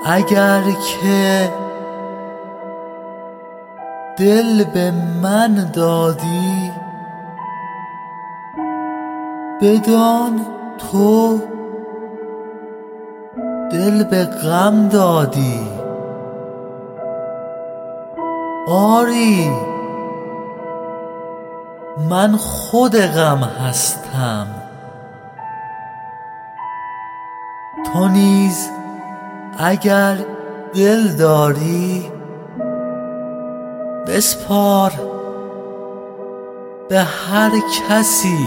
اگر که دل به من دادی، بدان تو دل به غم دادی. آری من خود غم هستم، تو نیز اگر دل داری، بسپار به هر کسی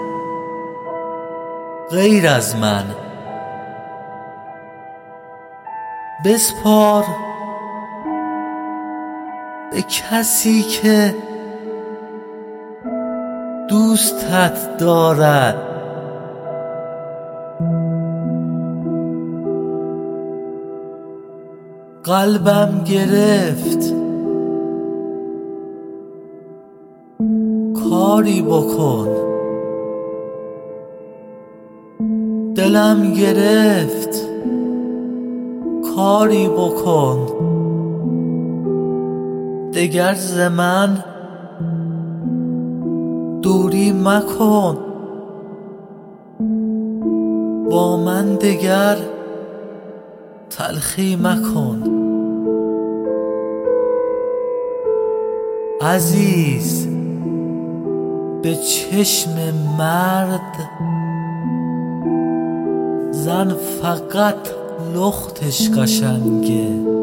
غیر از من. بسپار به کسی که دوستت دارد. قلبم گرفت کاری بکن، دلم گرفت کاری بکن. دگر ز من دوری مکن، با من دگر تلخی مکن. عزیز به چشم مرد زن فقط لختش قشنگه.